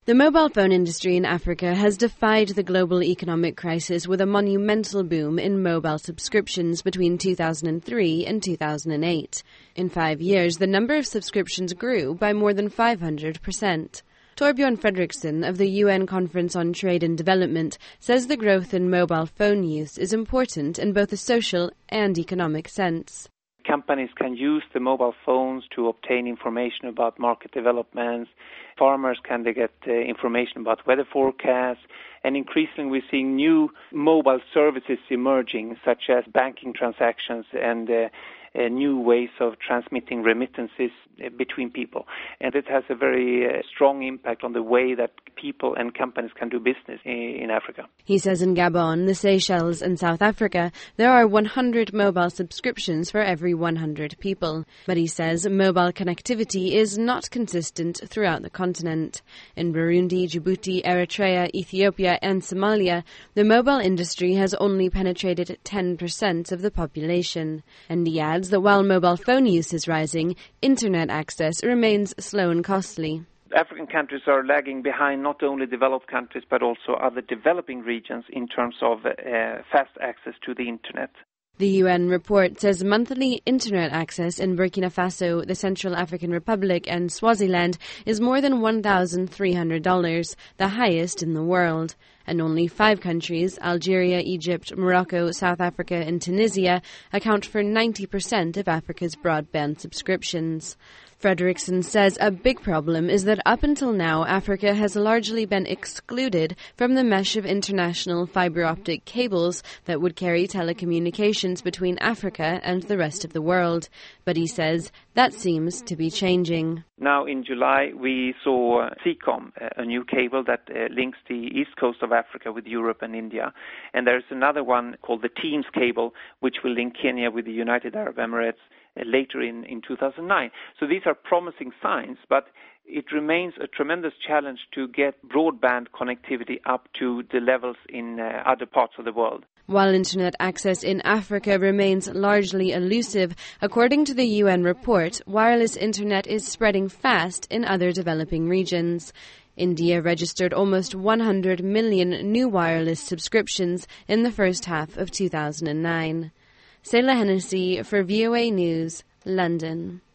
The mobile phone industry in Africa has defied the global economic crisis with a monumental boom in mobile subscriptions between 2003 and 2008. In 5 years, the number of subscriptions grew by more than 500%. Torbjörn Fredriksson of the UN Conference on Trade and Development says the growth in mobile phone use is important in both a social and economic sense. Companies can use the mobile phones to obtain information about market developments. Farmers can get information about weather forecasts. And increasingly we're seeing new mobile services emerging, such as banking transactions and new ways of transmitting remittances between people. And it has a very strong impact on the way that people and companies can do business in Africa. He says in Gabon, the Seychelles and South Africa, there are 100 mobile subscriptions for every 100 people. But he says mobile connectivity is not consistent throughout the continent. In Burundi, Djibouti, Eritrea, Ethiopia and Somalia, the mobile industry has only penetrated 10% of the population. And he adds that while mobile phone use is rising, internet access remains slow and costly. African countries are lagging behind not only developed countries but also other developing regions in terms of fast access to the internet. The UN report says monthly internet access in Burkina Faso, the Central African Republic and Swaziland is more than $1,300, the highest in the world. And only 5 countries, Algeria, Egypt, Morocco, South Africa and Tunisia, account for 90% of Africa's broadband subscriptions. Fredriksson says a big problem is that up until now, Africa has largely been excluded from the mesh of international fiber optic cables that would carry telecommunications between Africa and the rest of the world. But he says that seems to be changing. Now in July we saw Seacom, a new cable that links the east coast of Africa with Europe and India. And there's another one called the Teams cable, which will link Kenya with the United Arab Emirates later in 2009. So these are promising signs, but it remains a tremendous challenge to get broadband connectivity up to the levels in other parts of the world. While internet access in Africa remains largely elusive, according to the UN report, wireless internet is spreading fast in other developing regions. India registered almost 100 million new wireless subscriptions in the first half of 2009. Sayla Hennessy for VOA News, London.